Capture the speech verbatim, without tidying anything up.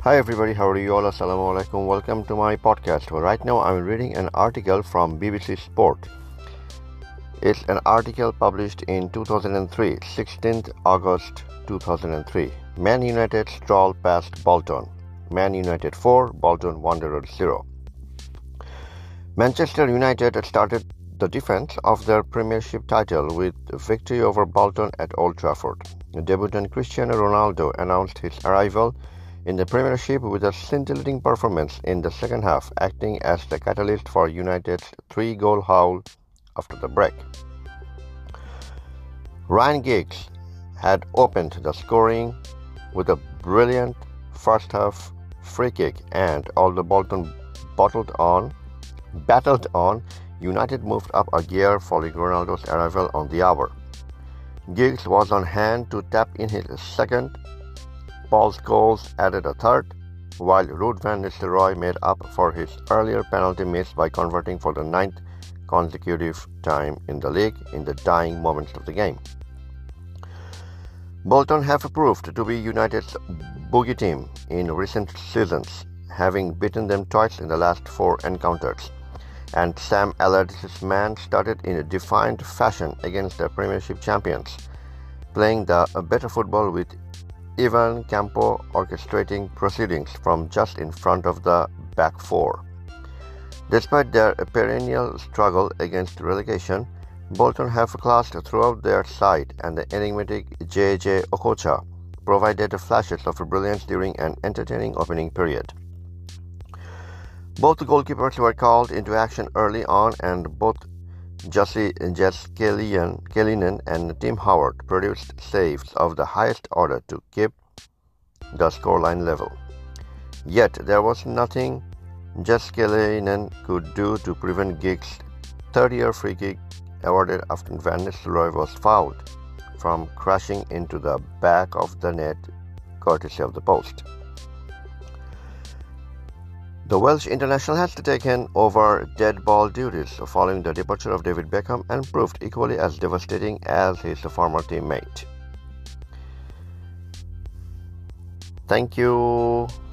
Hi everybody, how are you all? Assalamu alaikum. Welcome to my podcast. Well, right now I'm reading an article from B B C Sport. It's an article published in two thousand three, sixteenth August two thousand three. Man United stroll past Bolton. Man United four, Bolton Wanderers zero. Manchester United started the defense of their Premiership title with victory over Bolton at Old Trafford. Debutant Cristiano Ronaldo announced his arrival in the Premiership with a scintillating performance in the second half, acting as the catalyst for United's three-goal haul after the break. Ryan Giggs had opened the scoring with a brilliant first-half free kick, and although Bolton battled on, battled on, United moved up a gear following Ronaldo's arrival on the hour. Giggs was on hand to tap in his second. Paul Scholes added a third, while Ruud van Nistelrooy made up for his earlier penalty miss by converting for the ninth consecutive time in the league in the dying moments of the game. Bolton have proved to be United's bogey team in recent seasons, having beaten them twice in the last four encounters, and Sam Allardyce's man started in a defiant fashion against the Premiership champions, playing the better football with Ivan Campo orchestrating proceedings from just in front of the back four. Despite their perennial struggle against relegation, Bolton have classed throughout their side, and the enigmatic J J Okocha provided flashes of brilliance during an entertaining opening period. Both goalkeepers were called into action early on, and both Jussi Jääskeläinen and Tim Howard produced saves of the highest order to keep the scoreline level. Yet there was nothing Jääskeläinen could do to prevent Giggs' third-year free kick awarded after Van Nistelrooy was fouled from crashing into the back of the net courtesy of the post. The Welsh international has taken over dead ball duties following the departure of David Beckham and proved equally as devastating as his former teammate. Thank you.